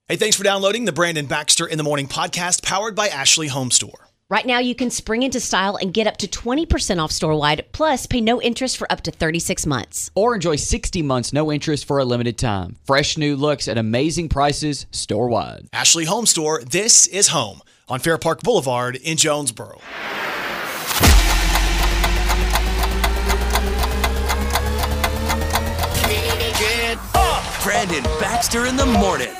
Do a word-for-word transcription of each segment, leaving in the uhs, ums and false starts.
Hey, thanks for downloading the Brandon Baxter in the Morning podcast powered by Ashley Home Store. Right now, you can spring into style and get up to twenty percent off store-wide, plus pay no interest for up to thirty-six months. Or enjoy sixty months no interest for a limited time. Fresh new looks at amazing prices store-wide. Ashley Home Store, this is home on Fair Park Boulevard in Jonesboro. Get up! Brandon Baxter in the morning.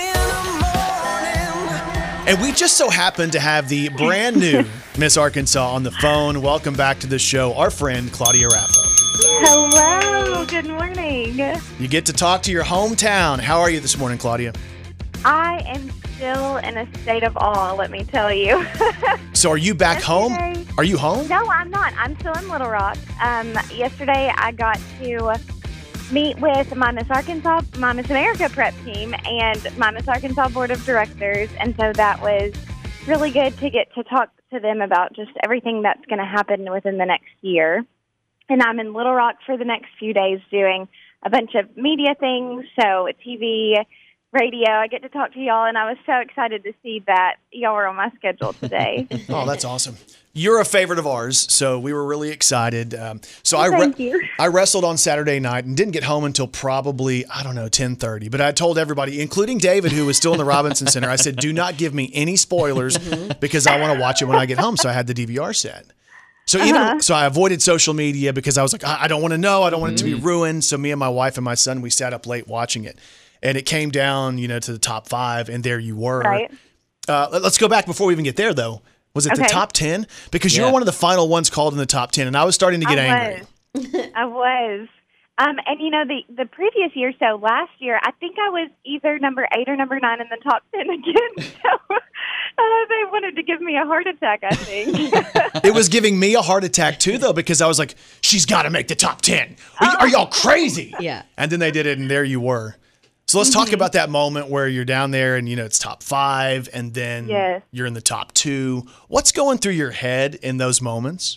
And we just so happen to have the brand new Miss Arkansas on the phone. Welcome back to the show, our friend Claudia Raffa. Hello, good morning. You get to talk to your hometown. How are you this morning, Claudia? I am still in a state of awe, let me tell you. So are you back Yesterday- home? Are you home? No, I'm not. I'm still in Little Rock. Um, yesterday, I got to meet with my Miss Arkansas, my Miss America prep team, and my Miss Arkansas board of directors, and so that was really good to get to talk to them about just everything that's going to happen within the next year. And I'm in Little Rock for the next few days doing a bunch of media things, so T V, radio. I get to talk to y'all, and I was so excited to see that y'all were on my schedule today. Oh, that's awesome. You're a favorite of ours, so we were really excited. Um, so Well, I thank you. I wrestled on Saturday night and didn't get home until probably, I don't know, ten thirty. But I told everybody, including David, who was still in the Robinson Center, I said, do not give me any spoilers because I want to watch it when I get home. So I had the D V R set. So even Uh-huh. so, I avoided social media because I was like, I, I don't want to know. I don't want it to be ruined. So me and my wife and my son, we sat up late watching it. And it came down, you know, to the top five, and there you were. Right. Uh, let- let's go back before we even get there, though. Was it the Okay. top ten? Because you Yeah. were one of the final ones called in the top ten, and I was starting to get I angry. was. I was. Um, and, you know, the, the previous year, so last year, I think I was either number eight or number nine in the top ten again. So uh, they wanted to give me a heart attack, I think. It was giving me a heart attack, too, though, because I was like, she's got to make the top ten. Are, y- are y'all crazy? Yeah. And then they did it, and there you were. So let's talk about that moment where you're down there and, you know, it's top five, and then Yes. you're in the top two. What's going through your head in those moments?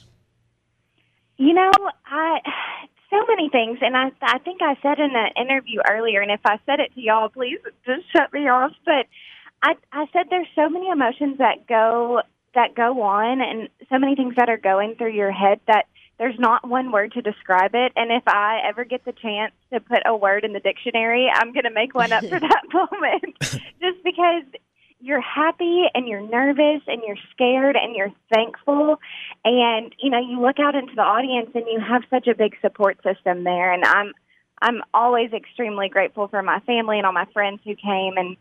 You know, I so many things, and I I think I said in an interview earlier, and if I said it to y'all, please just shut me off. But I I said there's so many emotions that go that go on, and so many things that are going through your head that there's not one word to describe it. And if I ever get the chance to put a word in the dictionary, I'm going to make one up for that moment, just because you're happy and you're nervous and you're scared and you're thankful. And, you know, you look out into the audience and you have such a big support system there. And I'm, I'm always extremely grateful for my family and all my friends who came. And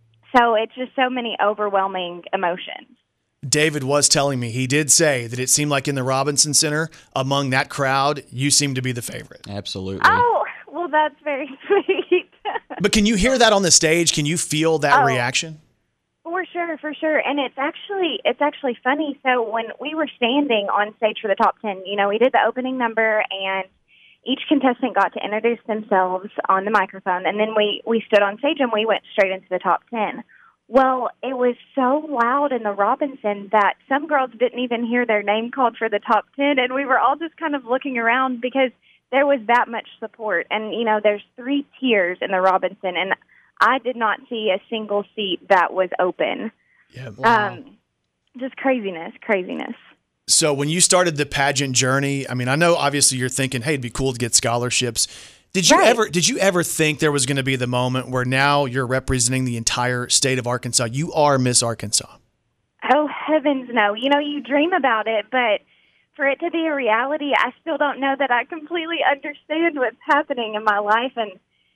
so it's just so many overwhelming emotions. David was telling me, he did say that it seemed like in the Robinson Center, among that crowd, you seemed to be the favorite. Absolutely. Oh, well, that's very sweet. But can you hear that on the stage? Can you feel that Oh. reaction? For sure, for sure. And it's actually it's actually funny. So when we were standing on stage for the top ten, you know, we did the opening number and each contestant got to introduce themselves on the microphone, and then we, we stood on stage and we went straight into the top ten. Well, it was so loud in the Robinson that some girls didn't even hear their name called for the top ten, and we were all just kind of looking around because there was that much support. And, you know, there's three tiers in the Robinson, and I did not see a single seat that was open. Yeah. Um, just craziness, craziness. So when you started the pageant journey, I mean, I know obviously you're thinking, hey, it'd be cool to get scholarships. Did you Right. ever did you ever think there was going to be the moment where now you're representing the entire state of Arkansas? You are Miss Arkansas. Oh, heavens no. You know, you dream about it, but for it to be a reality, I still don't know that I completely understand what's happening in my life. And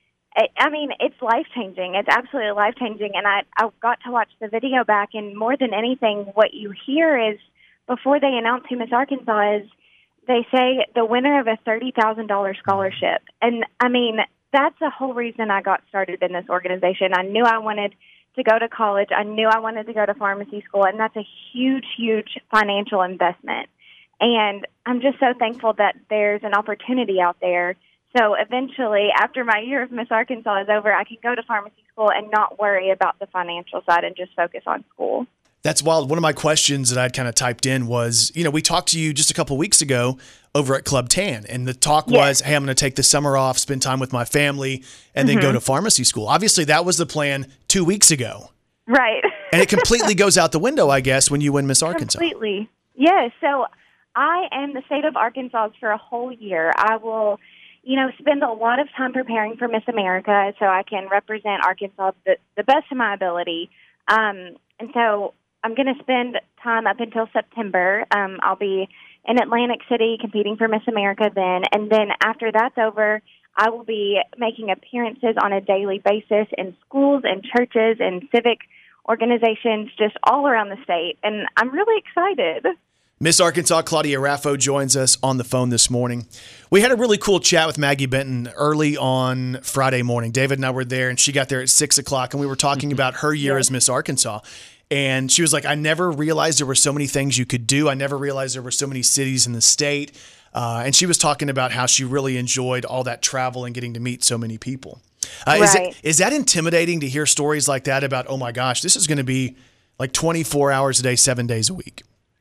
I I mean, it's life-changing. It's absolutely life-changing. And I, I got to watch the video back, and more than anything, what you hear is, before they announce who Miss Arkansas is, they say the winner of a thirty thousand dollars scholarship. And, I mean, that's the whole reason I got started in this organization. I knew I wanted to go to college. I knew I wanted to go to pharmacy school, and that's a huge, huge financial investment. And I'm just so thankful that there's an opportunity out there. So eventually, after my year of Miss Arkansas is over, I can go to pharmacy school and not worry about the financial side and just focus on school. That's wild. One of my questions that I'd kind of typed in was, you know, we talked to you just a couple weeks ago over at Club Tan, and the talk Yes. was, hey, I'm going to take the summer off, spend time with my family, and then go to pharmacy school. Obviously, that was the plan two weeks ago. Right. And it completely goes out the window, I guess, when you win Miss Arkansas. Completely. Yes. So I am the state of Arkansas for a whole year. I will, you know, spend a lot of time preparing for Miss America so I can represent Arkansas the, the best of my ability. Um, and so I'm going to spend time up until September. Um, I'll be in Atlantic City competing for Miss America then. And then after that's over, I will be making appearances on a daily basis in schools and churches and civic organizations just all around the state. And I'm really excited. Miss Arkansas Claudia Raffo joins us on the phone this morning. We had a really cool chat with Maggie Benton early on Friday morning. David and I were there, and she got there at six o'clock, and we were talking about her year yes. as Miss Arkansas. And she was like, I never realized there were so many things you could do. I never realized there were so many cities in the state. Uh, and she was talking about how she really enjoyed all that travel and getting to meet so many people. Uh, right. is, it, is that intimidating to hear stories like that about, oh my gosh, this is going to be like twenty-four hours a day, seven days a week?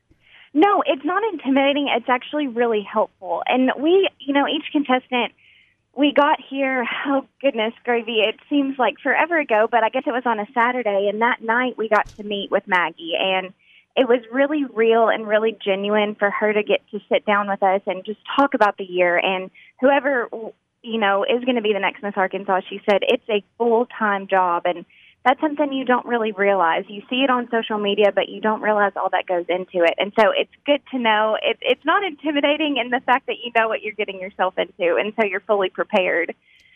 No, it's not intimidating. It's actually really helpful. And we, you know, each contestant, we got here, oh, goodness, gravy, it seems like forever ago, but I guess it was on a Saturday, and that night we got to meet with Maggie, and it was really real and really genuine for her to get to sit down with us and just talk about the year. And whoever, you know, is going to be the next Miss Arkansas, she said it's a full-time job, and that's something you don't really realize. You see it on social media, but you don't realize all that goes into it. And so it's good to know it, it's not intimidating in the fact that you know what you're getting yourself into, and so you're fully prepared.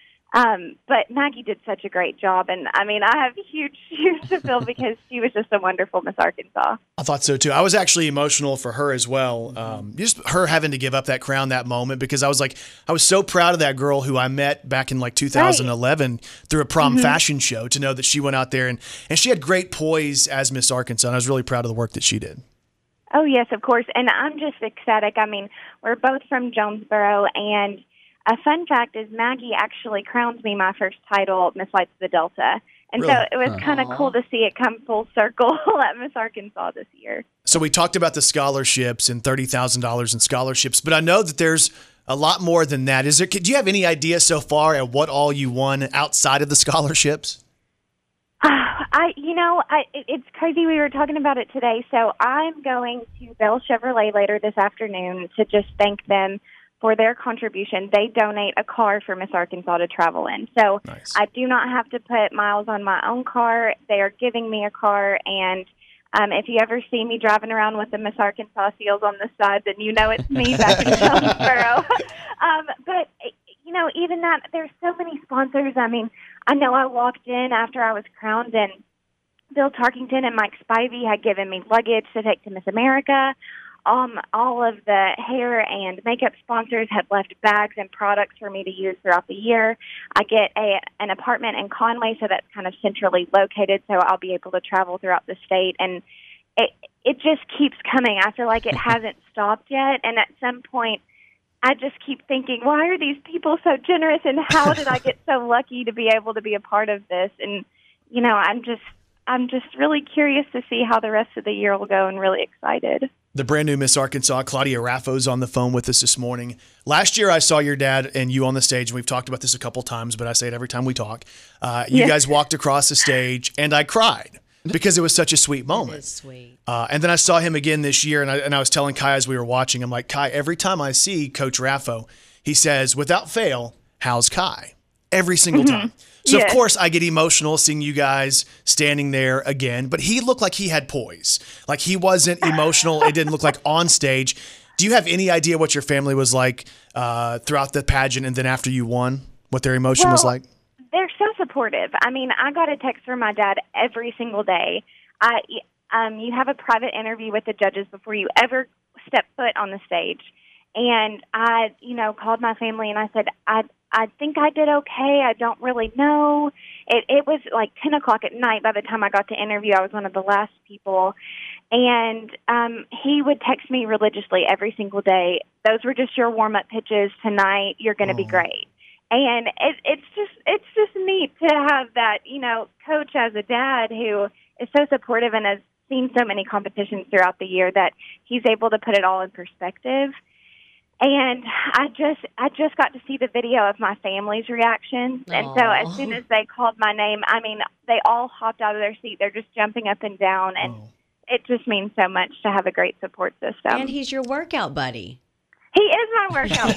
Um, but Maggie did such a great job, and I mean, I have huge shoes to fill because she was just a wonderful Miss Arkansas. I thought so too. I was actually emotional for her as well. Um, just her having to give up that crown that moment, because I was like, I was so proud of that girl who I met back in like two thousand eleven right. through a prom mm-hmm. fashion show, to know that she went out there and, and she had great poise as Miss Arkansas. And I was really proud of the work that she did. Oh, yes, of course. And I'm just ecstatic. I mean, we're both from Jonesboro, and a fun fact is Maggie actually crowned me my first title, Miss Lights of the Delta. And really? So it was kind of cool to see it come full circle at Miss Arkansas this year. So we talked about the scholarships and thirty thousand dollars in scholarships, but I know that there's a lot more than that. Is there? Do you have any idea so far at what all you won outside of the scholarships? Uh, I, you know, I, it's crazy. We were talking about it today. So I'm going to Bell Chevrolet later this afternoon to just thank them for their contribution. They donate a car for Miss Arkansas to travel in. So nice. I do not have to put miles on my own car. They are giving me a car, and um, if you ever see me driving around with the Miss Arkansas seals on the side, then you know it's me back in Jonesboro. um, but, you know, even that, there's so many sponsors. I mean, I know I walked in after I was crowned, and Bill Tarkington and Mike Spivey had given me luggage to take to Miss America. Um, all of the hair and makeup sponsors had left bags and products for me to use throughout the year. I get a an apartment in Conway, so that's kind of centrally located, so I'll be able to travel throughout the state. And it it just keeps coming. I feel like it hasn't stopped yet. And at some point, I just keep thinking, why are these people so generous, and how did I get so lucky to be able to be a part of this? And, you know, I'm just I'm just really curious to see how the rest of the year will go, and really excited. The brand new Miss Arkansas, Claudia Raffo's on the phone with us this morning. Last year, I saw your dad and you on the stage, and we've talked about this a couple times, but I say it every time we talk. Uh, you yeah. guys walked across the stage, and I cried because it was such a sweet moment. It is sweet. Uh, and then I saw him again this year, and I, and I was telling Kai as we were watching, I'm like, Kai, every time I see Coach Raffo, he says, without fail, how's Kai? Every single mm-hmm. time. So, yes. of course, I get emotional seeing you guys standing there again, but he looked like he had poise. Like he wasn't emotional. It didn't look like on stage. Do you have any idea what your family was like uh, throughout the pageant and then after you won, what their emotion well, was like? They're so supportive. I mean, I got a text from my dad every single day. I, um, you have a private interview with the judges before you ever step foot on the stage. And I, you know, called my family and I said, I I think I did okay. I don't really know. It, it was like ten o'clock at night by the time I got to interview. I was one of the last people. And um, he would text me religiously every single day. Those were just your warm-up pitches tonight. You're going to oh. be great. And it, it's just it's just neat to have that, you know, coach as a dad who is so supportive and has seen so many competitions throughout the year that he's able to put it all in perspective. And I just I just got to see the video of my family's reactions. And so Aw. as soon as they called my name, I mean, they all hopped out of their seat. They're just jumping up and down. And Oh. it just means so much to have a great support system. And he's your workout buddy. He is my workout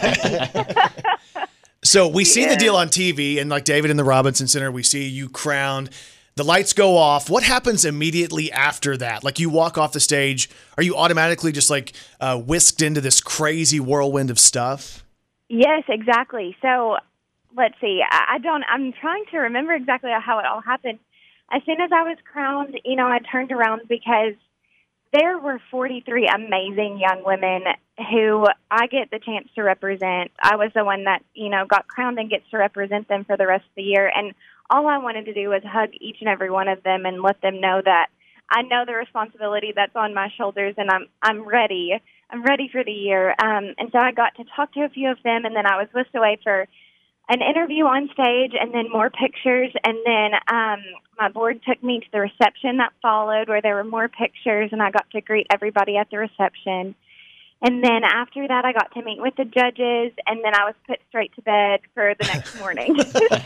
buddy. So we see the Yeah. deal on T V, and like David in the Robinson Center, we see you crowned. The lights go off. What happens immediately after that? Like you walk off the stage, are you automatically just like uh, whisked into this crazy whirlwind of stuff? Yes, exactly. So let's see. I, I don't. I'm trying to remember exactly how it all happened. As soon as I was crowned, you know, I turned around because there were forty-three amazing young women who I get the chance to represent. I was the one that, you know, got crowned and gets to represent them for the rest of the year. And all I wanted to do was hug each and every one of them and let them know that I know the responsibility that's on my shoulders, and I'm I'm ready. I'm ready for the year. Um, and so I got to talk to a few of them, and then I was whisked away for an interview on stage and then more pictures. And then um, my board took me to the reception that followed, where there were more pictures, and I got to greet everybody at the reception. And then after that, I got to meet with the judges, and then I was put straight to bed for the next morning.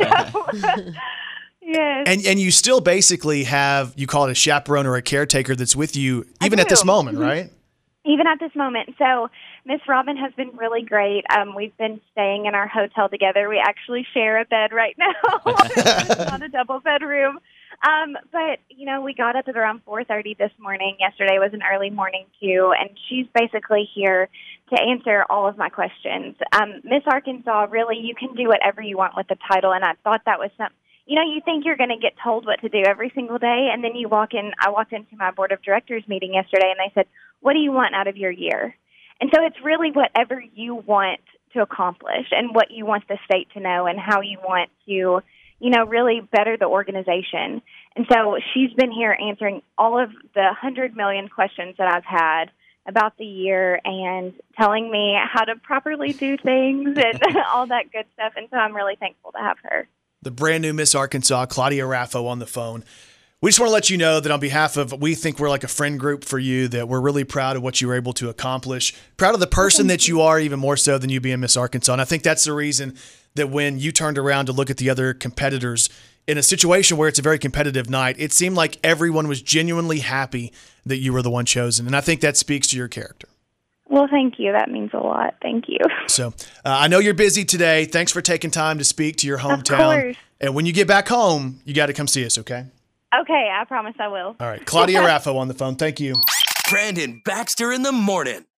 So, yes. And and you still basically have, you call it a chaperone or a caretaker that's with you I even at this do. moment, Mhm. right? Even at this moment. So Miss Robin has been really great. Um, we've been staying in our hotel together. We actually share a bed right now. It's not a double bedroom. Um, but, you know, we got up at around four thirty this morning. Yesterday was an early morning, too, and she's basically here to answer all of my questions. Um, Miss Arkansas, really, you can do whatever you want with the title, and I thought that was something. You know, you think you're going to get told what to do every single day, and then you walk in. I walked into my board of directors meeting yesterday, and they said, what do you want out of your year? And so it's really whatever you want to accomplish and what you want the state to know and how you want to, you know, really better the organization. And so she's been here answering all of the one hundred million questions that I've had about the year and telling me how to properly do things and all that good stuff. And so I'm really thankful to have her. The brand new Miss Arkansas, Claudia Raffo, on the phone. We just want to let you know that on behalf of, we think we're like a friend group for you, that we're really proud of what you were able to accomplish. Proud of the person that you are, even more so than you being Miss Arkansas. And I think that's the reason that when you turned around to look at the other competitors in a situation where it's a very competitive night, it seemed like everyone was genuinely happy that you were the one chosen. And I think that speaks to your character. Well, thank you. That means a lot. Thank you. So uh, I know you're busy today. Thanks for taking time to speak to your hometown. course. And when you get back home, you got to come see us, okay? Okay, I promise I will. All right. Claudia Raffo on the phone. Thank you. Brandon Baxter in the morning.